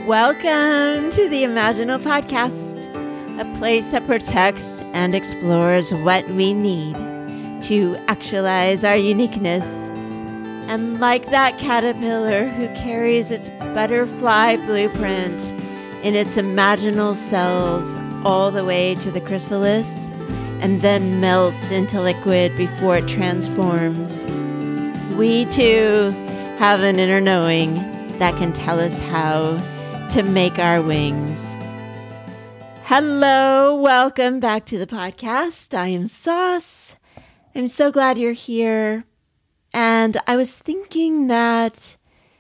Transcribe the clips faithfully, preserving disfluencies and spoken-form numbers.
Welcome to the Imaginal Podcast, a place that protects and explores what we need to actualize our uniqueness. And like that caterpillar who carries its butterfly blueprint in its imaginal cells all the way to the chrysalis and then melts into liquid before it transforms, we too have an inner knowing that can tell us how to make our wings. Hello, welcome back to the podcast. I am Sauce. I'm so glad you're here. And I was thinking that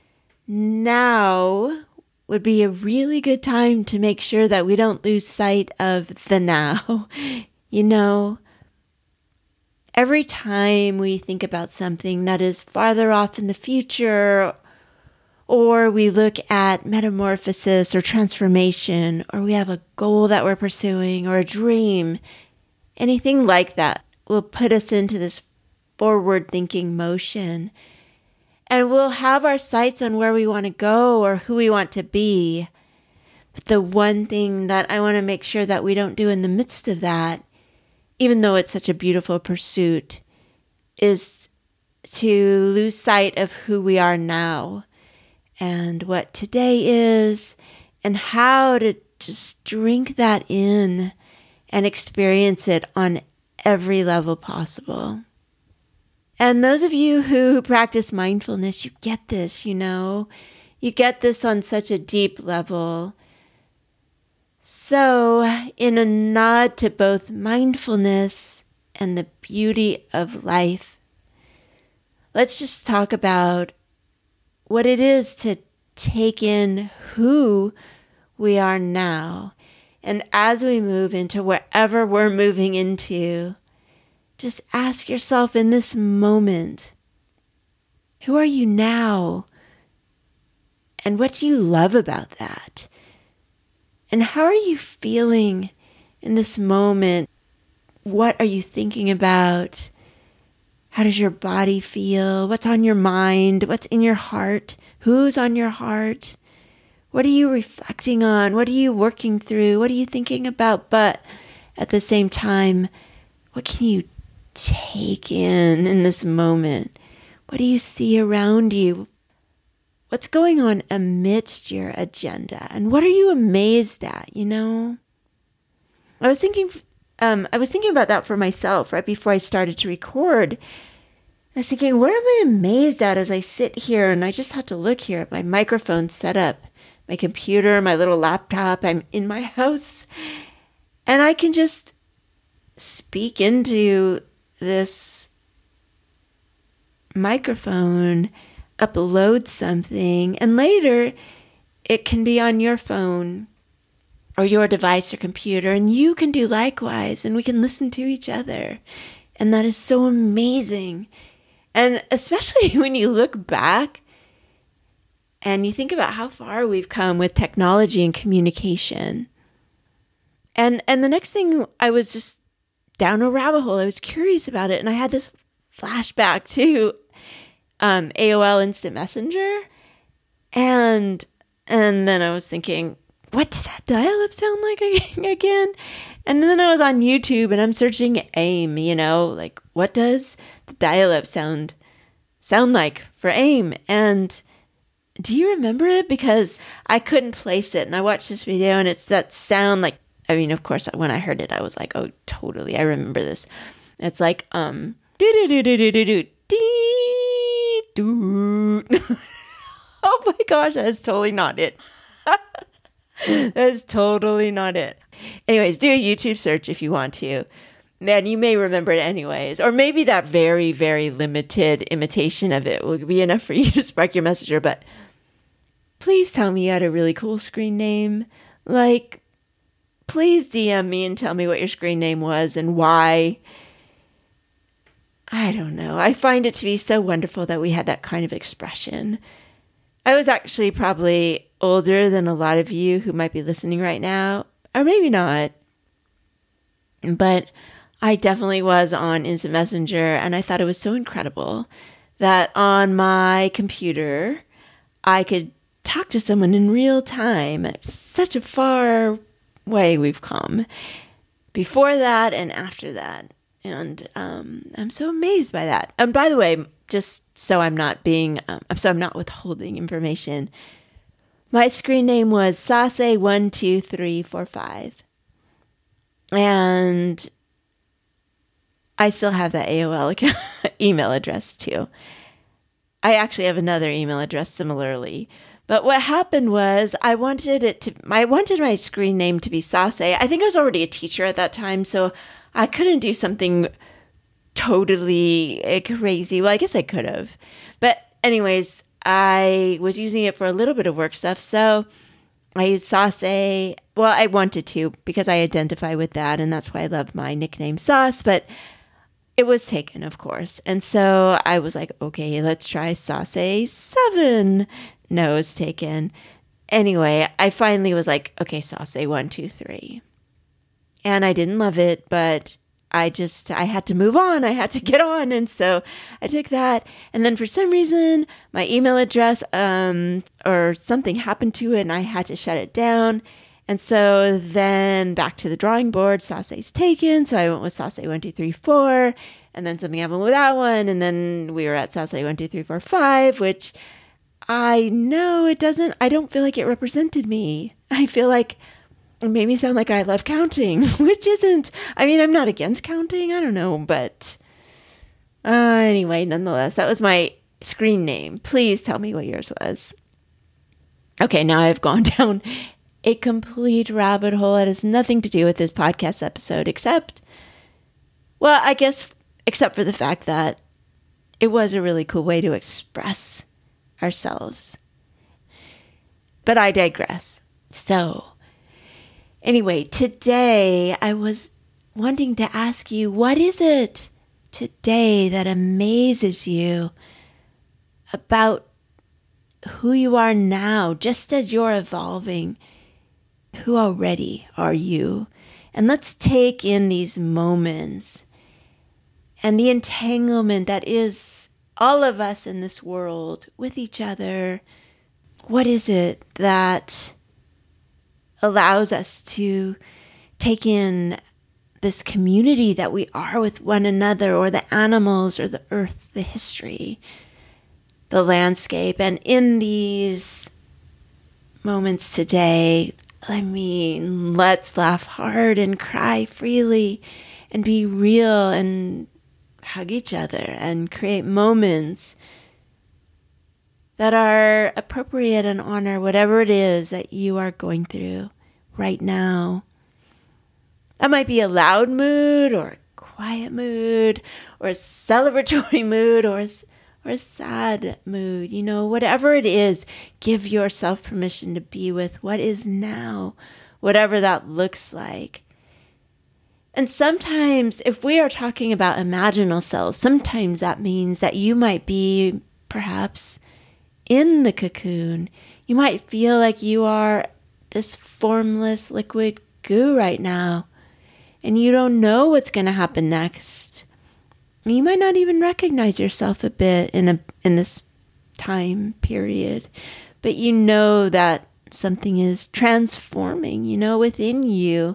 now would be a really good time to make sure that we don't lose sight of the now. You know, every time we think about something that is farther off in the future, or we look at metamorphosis or transformation, or we have a goal that we're pursuing or a dream, anything like that will put us into this forward-thinking motion. And we'll have our sights on where we want to go or who we want to be. But the one thing that I want to make sure that we don't do in the midst of that, even though it's such a beautiful pursuit, is to lose sight of who we are now and what today is, and how to just drink that in and experience it on every level possible. And those of you who practice mindfulness, you get this, you know, you get this on such a deep level. So, in a nod to both mindfulness and the beauty of life, let's just talk about what it is to take in who we are now. And as we move into wherever we're moving into, just ask yourself in this moment, who are you now? And what do you love about that? And how are you feeling in this moment? What are you thinking about? How does your body feel? What's on your mind? What's in your heart? Who's on your heart? What are you reflecting on? What are you working through? What are you thinking about? But at the same time, what can you take in in this moment? What do you see around you? What's going on amidst your agenda? And what are you amazed at, you know? I was thinking um, I was thinking about that for myself right before I started to record. I was thinking, what am I amazed at as I sit here and I just have to look here at my microphone set up, my computer, my little laptop. I'm in my house and I can just speak into this microphone, upload something, and later it can be on your phone or your device or computer, and you can do likewise, and we can listen to each other. And that is so amazing. And especially when you look back and you think about how far we've come with technology and communication. And and the next thing, I was just down a rabbit hole. I was curious about it, and I had this flashback to um, A O L Instant Messenger, and and then I was thinking, what did that dial-up sound like again? And then I was on YouTube, and I'm searching AIM. You know, like what does the dial-up sound sound like for AIM? And do you remember it? Because I couldn't place it, and I watched this video, and it's that sound like. I mean, of course, when I heard it, I was like, oh, totally. I remember this. It's like, um, do-do-do-do-do-do-do, dee-doo. Oh my gosh, that is totally not it. That is totally not it. Anyways, do a YouTube search if you want to. Man, you may remember it anyways. Or maybe that very, very limited imitation of it will be enough for you to spark your messenger. But please tell me you had a really cool screen name. Like, please D M me and tell me what your screen name was and why. I don't know. I find it to be so wonderful that we had that kind of expression. I was actually probably older than a lot of you who might be listening right now, or maybe not. But I definitely was on Instant Messenger, and I thought it was so incredible that on my computer, I could talk to someone in real time. It's such a far way we've come before that and after that. And um, I'm so amazed by that. And by the way, just so I'm not being, um, so I'm not withholding information, my screen name was Sase one two three four five. And I still have that A O L account, email address too. I actually have another email address similarly. But what happened was I wanted it to, I wanted my screen name to be Sase. I think I was already a teacher at that time, so I couldn't do something totally crazy. Well, I guess I could have. But anyways, I was using it for a little bit of work stuff. So I used Sase. Well, I wanted to because I identify with that. And that's why I love my nickname Sauce. But it was taken, of course. And so I was like, okay, let's try Sase seven. No, it was taken. Anyway, I finally was like, okay, Sase one, two, three. And I didn't love it, but I just, I had to move on. I had to get on. And so I took that. And then for some reason, my email address um, or something happened to it and I had to shut it down. And so then back to the drawing board, Sase's taken. So I went with Sase one, two, three, four. And then something happened with that one. And then we were at Sase one, two, three, four, five, which I know it doesn't, I don't feel like it represented me. I feel like it made me sound like I love counting, which isn't, I mean, I'm not against counting. I don't know, but uh, anyway, nonetheless, that was my screen name. Please tell me what yours was. Okay, now I've gone down a complete rabbit hole. It has nothing to do with this podcast episode, except, well, I guess, except for the fact that it was a really cool way to express ourselves. But I digress. So, anyway, today I was wanting to ask you, what is it today that amazes you about who you are now, just as you're evolving? Who already are you? And let's take in these moments and the entanglement that is all of us in this world with each other. What is it that allows us to take in this community that we are with one another, or the animals, or the earth, the history, the landscape? And in these moments today, I mean, let's laugh hard and cry freely and be real and hug each other and create moments that are appropriate and honor whatever it is that you are going through right now. That might be a loud mood or a quiet mood or a celebratory mood or a, or a sad mood. You know, whatever it is, give yourself permission to be with what is now, whatever that looks like. And sometimes, if we are talking about imaginal selves, sometimes that means that you might be perhaps in the cocoon. You might feel like you are this formless liquid goo right now, and you don't know what's going to happen next. You might not even recognize yourself a bit in a in this time period, but you know that something is transforming, you know, within you.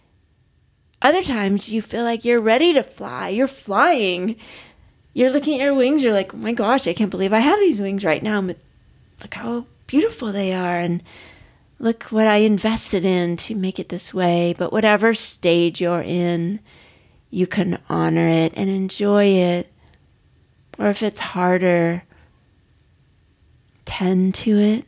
Other times you feel like you're ready to fly. You're flying. You're looking at your wings. You're like, oh my gosh, I can't believe I have these wings right now. But look how beautiful they are. And look what I invested in to make it this way. But whatever stage you're in, you can honor it and enjoy it. Or if it's harder, tend to it.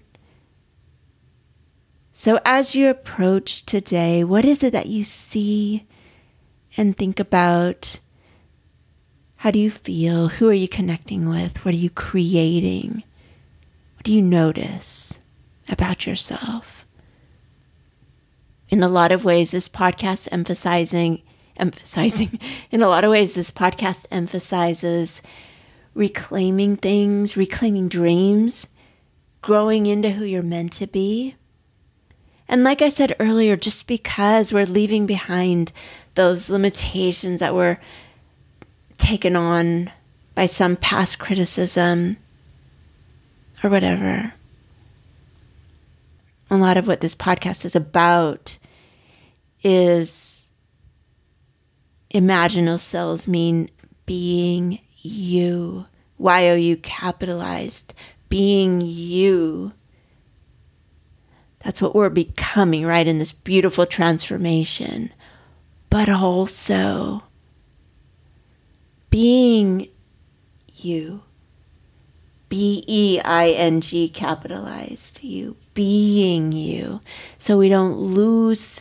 So as you approach today, what is it that you see and think about? How do you feel? Who are you connecting with? What are you creating? What do you notice about yourself? In a lot of ways, this podcast emphasizing, emphasizing, in a lot of ways, this podcast emphasizes reclaiming things, reclaiming dreams, growing into who you're meant to be. And like I said earlier, just because we're leaving behind those limitations that were taken on by some past criticism or whatever, a lot of what this podcast is about is imaginal cells mean being you. Y O U capitalized. Being you. That's what we're becoming, right, in this beautiful transformation. But also being you. B E I N G capitalized. You. Being you. So we don't lose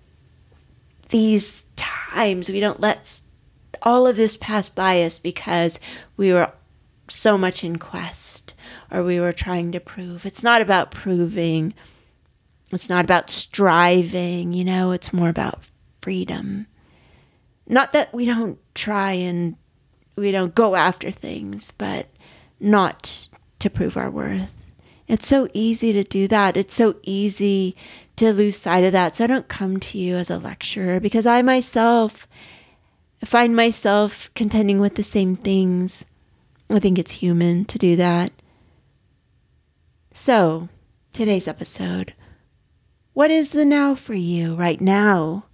these times. We don't let all of this pass by us because we were so much in quest or we were trying to prove. It's not about proving. It's not about striving, you know, it's more about freedom. Not that we don't try and we don't go after things, but not to prove our worth. It's so easy to do that. It's so easy to lose sight of that. So I don't come to you as a lecturer because I myself find myself contending with the same things. I think it's human to do that. So, today's episode. What is the now for you right now?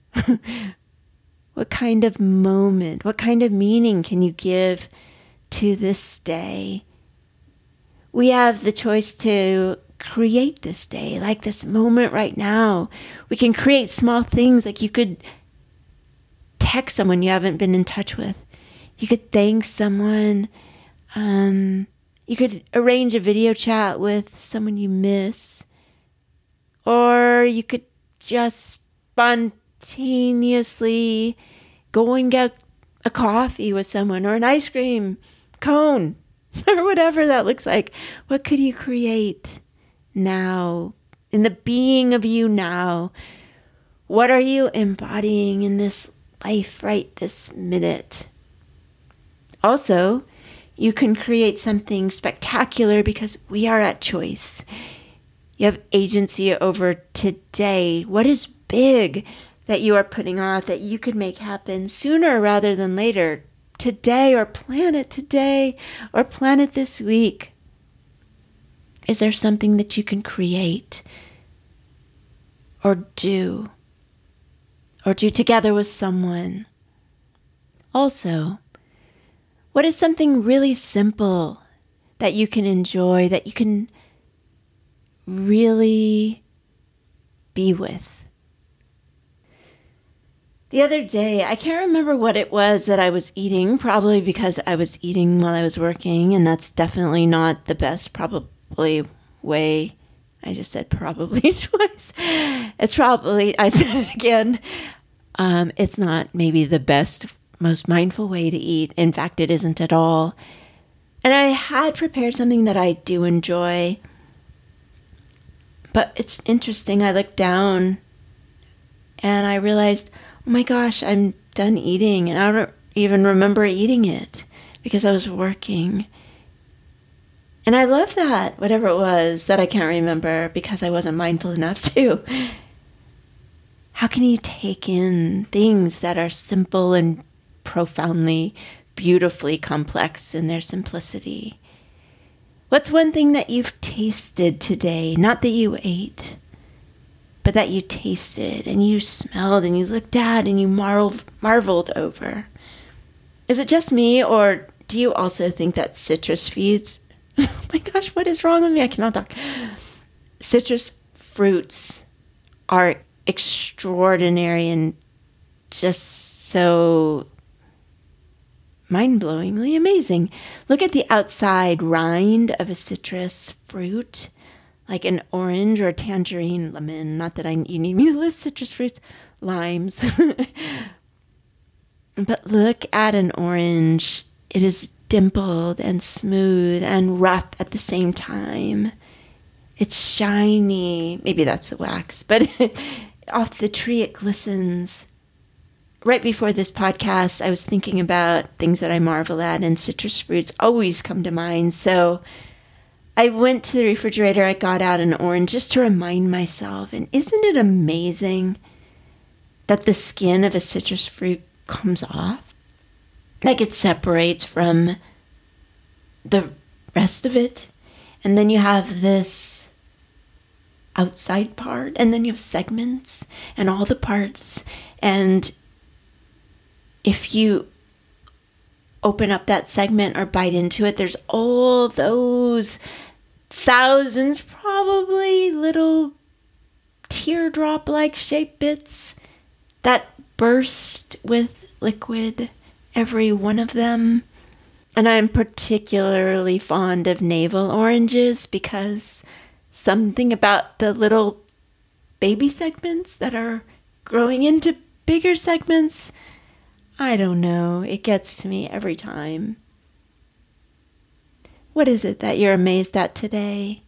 What kind of moment, what kind of meaning can you give to this day? We have the choice to create this day, like this moment right now. We can create small things, like you could text someone you haven't been in touch with. You could thank someone. Um, you could arrange a video chat with someone you miss. Or you could just spontaneously go and get a coffee with someone or an ice cream cone or whatever that looks like. What could you create now in the being of you now? What are you embodying in this life right this minute? Also, you can create something spectacular because we are at choice. You have agency over today. What is big that you are putting off that you could make happen sooner rather than later? Today, or plan it today, or plan it this week. Is there something that you can create or do? Or do together with someone? Also, what is something really simple that you can enjoy, that you can really be with? The other day, I can't remember what it was that I was eating, probably because I was eating while I was working, and that's definitely not the best, probably, way. I just said probably twice. It's probably, I said it again. Um, it's not maybe the best, most mindful way to eat. In fact, it isn't at all. And I had prepared something that I do enjoy. But it's interesting. I looked down and I realized, oh my gosh, I'm done eating. And I don't even remember eating it because I was working. And I love that, whatever it was that I can't remember because I wasn't mindful enough to. How can you take in things that are simple and profoundly, beautifully complex in their simplicity? What's one thing that you've tasted today? Not that you ate, but that you tasted and you smelled and you looked at and you marveled, marveled over. Is it just me, or do you also think that citrus fruits, oh my gosh, what is wrong with me? I cannot talk. Citrus fruits are extraordinary and just so mind-blowingly amazing. Look at the outside rind of a citrus fruit, like an orange or a tangerine, lemon. Not that I you need me to list citrus fruits, limes. But look at an orange. It is dimpled and smooth and rough at the same time. It's shiny. Maybe that's the wax, but off the tree it glistens. Right before this podcast, I was thinking about things that I marvel at, and citrus fruits always come to mind. So I went to the refrigerator, I got out an orange just to remind myself. And isn't it amazing that the skin of a citrus fruit comes off? Like it separates from the rest of it. And then you have this outside part, and then you have segments and all the parts. And if you open up that segment or bite into it, there's all those thousands, probably little teardrop-like shaped bits that burst with liquid, every one of them. And I'm particularly fond of navel oranges because something about the little baby segments that are growing into bigger segments, I don't know, it gets to me every time. What is it that you're amazed at today?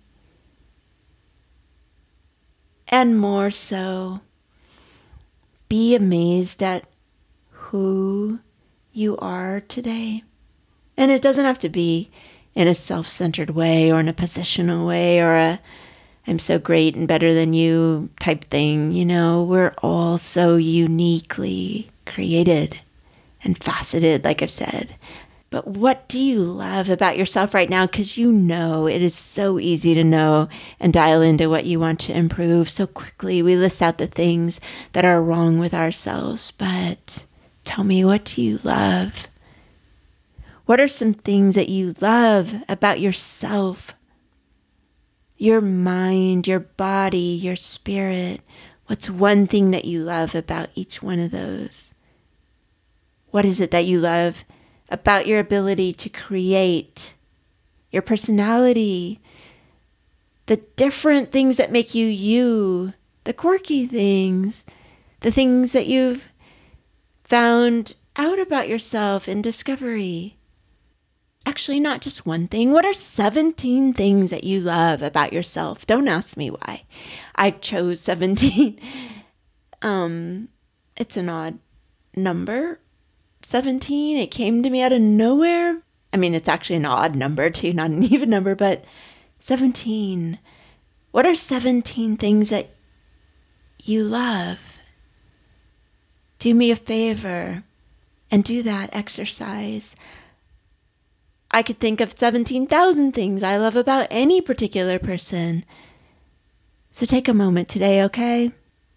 And more so, be amazed at who you are today. And it doesn't have to be in a self-centered way or in a positional way or a I'm so great and better than you type thing. You know, we're all so uniquely created and faceted, like I've said. But what do you love about yourself right now? Because you know it is so easy to know and dial into what you want to improve so quickly. We list out the things that are wrong with ourselves. But tell me, what do you love? What are some things that you love about yourself? Your mind, your body, your spirit. What's one thing that you love about each one of those? What is it that you love about your ability to create, your personality, the different things that make you you, the quirky things, the things that you've found out about yourself in discovery? Actually, not just one thing. What are seventeen things that you love about yourself? Don't ask me why. I chose seventeen. Um, it's an odd number. seventeen, it came to me out of nowhere. I mean, it's actually an odd number too, not an even number, but seventeen. What are seventeen things that you love? Do me a favor and do that exercise. I could think of seventeen thousand things I love about any particular person. So take a moment today, okay?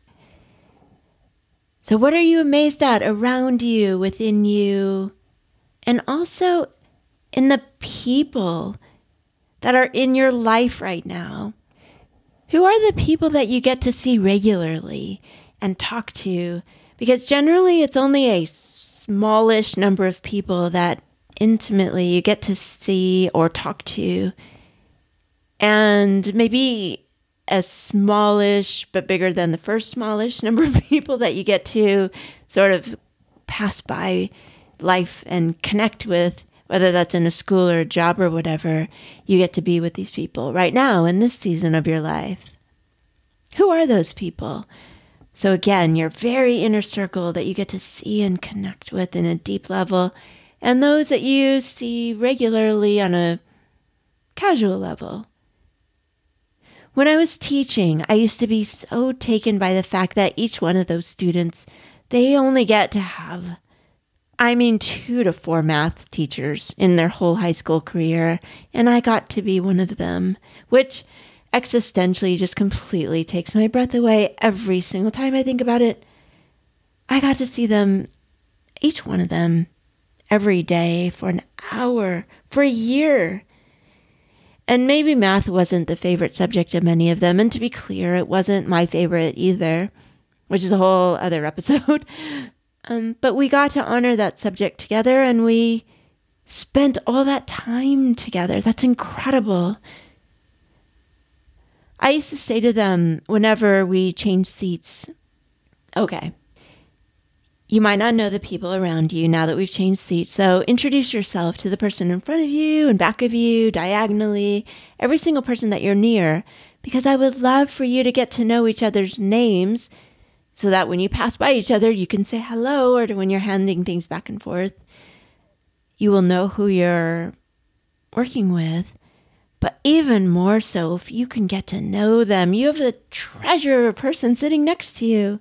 So what are you amazed at around you, within you, and also in the people that are in your life right now? Who are the people that you get to see regularly and talk to? Because generally it's only a smallish number of people that intimately you get to see or talk to. And maybe a smallish but bigger than the first smallish number of people that you get to sort of pass by life and connect with, whether that's in a school or a job or whatever. You get to be with these people right now in this season of your life. Who are those people? So again, your very inner circle that you get to see and connect with in a deep level, and those that you see regularly on a casual level. When I was teaching, I used to be so taken by the fact that each one of those students, they only get to have, I mean, two to four math teachers in their whole high school career, and I got to be one of them, which existentially just completely takes my breath away every single time I think about it. I got to see them, each one of them, every day for an hour, for a year. And maybe math wasn't the favorite subject of many of them. And to be clear, it wasn't my favorite either, which is a whole other episode. Um, but we got to honor that subject together, and we spent all that time together. That's incredible. I used to say to them whenever we changed seats, okay, you might not know the people around you now that we've changed seats, so introduce yourself to the person in front of you and back of you, diagonally, every single person that you're near, because I would love for you to get to know each other's names so that when you pass by each other, you can say hello, or when you're handing things back and forth, you will know who you're working with. But even more so, if you can get to know them, you have the treasure of a person sitting next to you.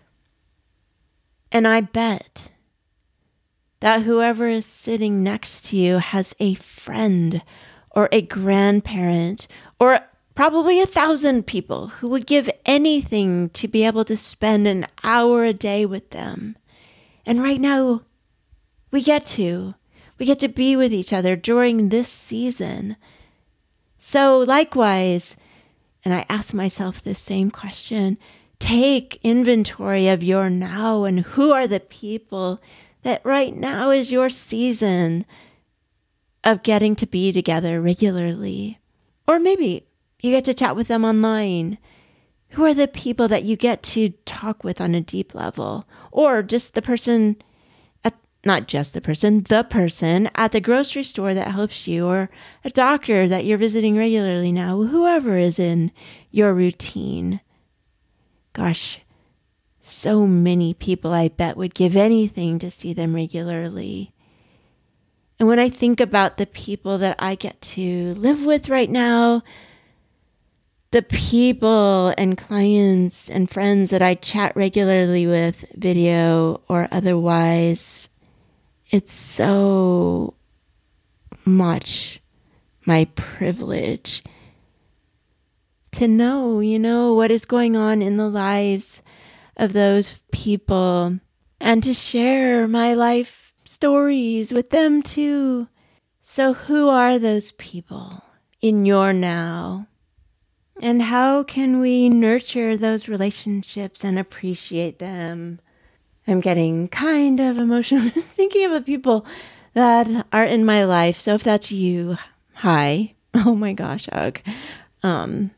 And I bet that whoever is sitting next to you has a friend or a grandparent or probably a thousand people who would give anything to be able to spend an hour a day with them. And right now, we get to. We get to be with each other during this season. So likewise, and I ask myself this same question, take inventory of your now and who are the people that right now is your season of getting to be together regularly. Or maybe you get to chat with them online. Who are the people that you get to talk with on a deep level? Or just the person, at, not just the person, the person at the grocery store that helps you, or a doctor that you're visiting regularly now, whoever is in your routine. Gosh, so many people I bet would give anything to see them regularly. And when I think about the people that I get to live with right now, the people and clients and friends that I chat regularly with, video or otherwise, it's so much my privilege to know, you know, what is going on in the lives of those people and to share my life stories with them too. So who are those people in your now? And how can we nurture those relationships and appreciate them? I'm getting kind of emotional thinking of the people that are in my life. So if that's you, hi. Oh my gosh, hug. Um,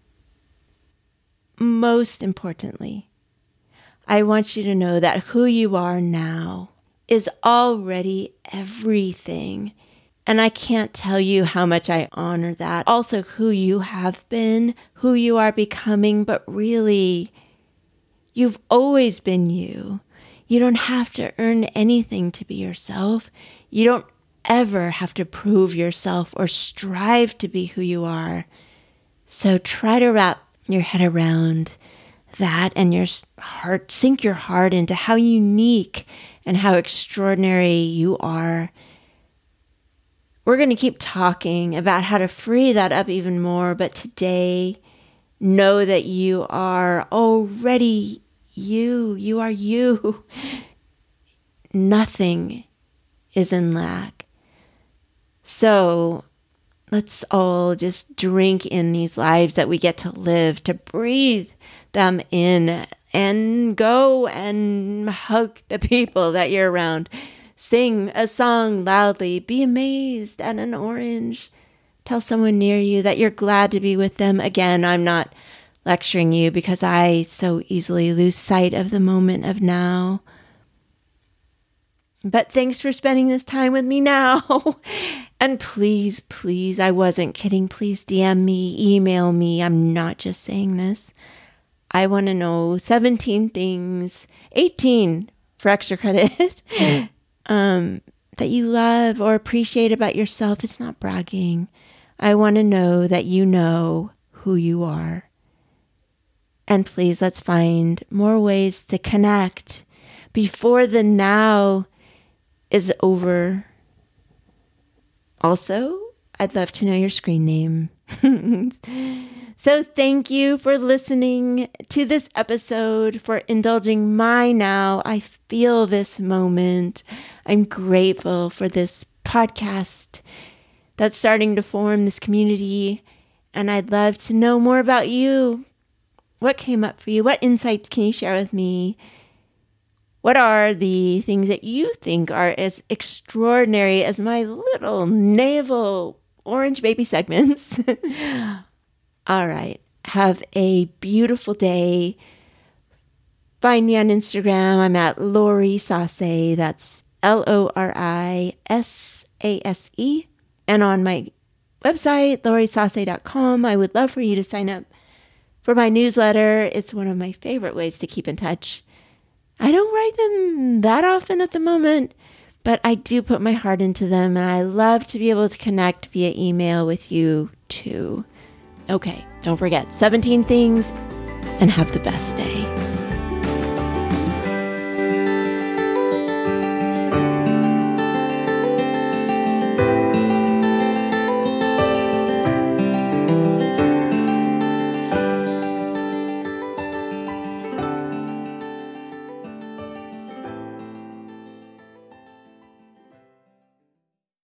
most importantly, I want you to know that who you are now is already everything. And I can't tell you how much I honor that. Also, who you have been, who you are becoming, but really, you've always been you. You don't have to earn anything to be yourself. You don't ever have to prove yourself or strive to be who you are. So try to wrap your head around that and your heart, sink your heart into how unique and how extraordinary you are. We're going to keep talking about how to free that up even more, but today, know that you are already you. You are you. Nothing is in lack. So let's all just drink in these lives that we get to live, to breathe them in and go and hug the people that you're around. Sing a song loudly. Be amazed at an orange. Tell someone near you that you're glad to be with them. Again, I'm not lecturing you because I so easily lose sight of the moment of now. But thanks for spending this time with me now. And please, please, I wasn't kidding. Please D M me, email me. I'm not just saying this. I want to know seventeen things, eighteen for extra credit. Um, that you love or appreciate about yourself. It's not bragging. I want to know that you know who you are. And please, let's find more ways to connect before the now is over. Also, I'd love to know your screen name. So thank you for listening to this episode, for indulging my now. I feel this moment. I'm grateful for this podcast that's starting to form, this community. And I'd love to know more about you. What came up for you? What insights can you share with me? What are the things that you think are as extraordinary as my little navel orange baby segments? All right. Have a beautiful day. Find me on Instagram. I'm at Lori Sase. That's L O R I S A S E. And on my website, lori sase dot com. I would love for you to sign up for my newsletter. It's one of my favorite ways to keep in touch. I don't write them that often at the moment, but I do put my heart into them, and I love to be able to connect via email with you too. Okay, don't forget seventeen things, and have the best day.